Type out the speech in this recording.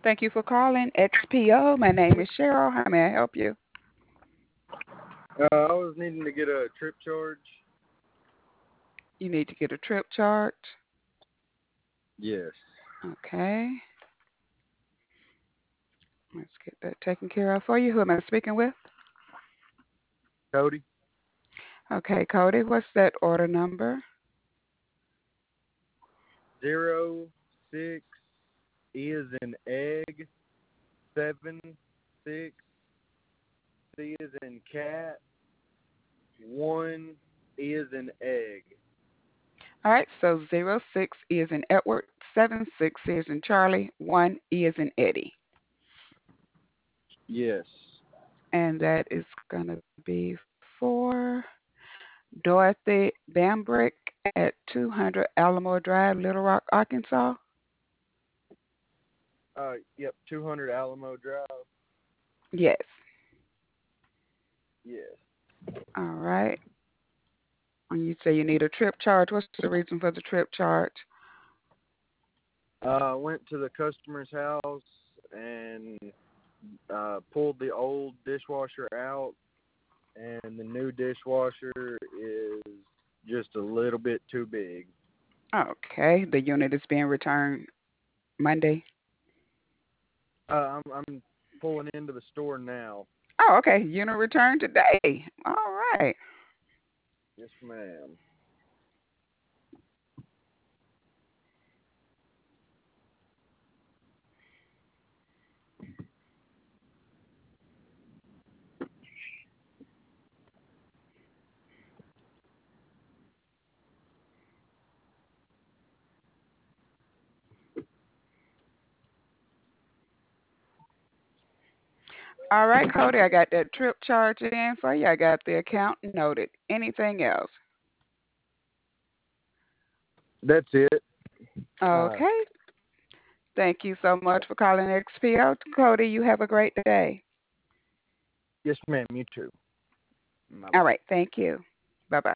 Thank you for calling XPO. My name is Cheryl. How may I help you? I was needing to get a trip charge. You need to get a trip chart. Yes. Okay. Let's get that taken care of for you. Who am I speaking with? Cody. Okay, Cody, what's that order number? 06 is an egg. 76 C is in cat. 1 is an egg. All right, so 06 is in Edward, 76 is in Charlie, 1 is in Eddie. Yes. And that is going to be for Dorothy Bambrick at 200 Alamo Drive, Little Rock, Arkansas. Yep. 200 Alamo Drive. Yes. Yes. All right. And you say you need a trip charge. What's the reason for the trip charge? I went to the customer's house and pulled the old dishwasher out, and the new dishwasher is just a little bit too big. Okay. The unit is being returned Monday. I'm pulling into the store now. Oh, okay. Unit returned today. All right. Yes, ma'am. All right, Cody. I got that trip charge in for you. I got the account noted. Anything else? That's it. Uh, Okay. Thank you so much for calling XPO. Cody, you have a great day. yes, ma'am. You too. Bye All bye. right. Thank you.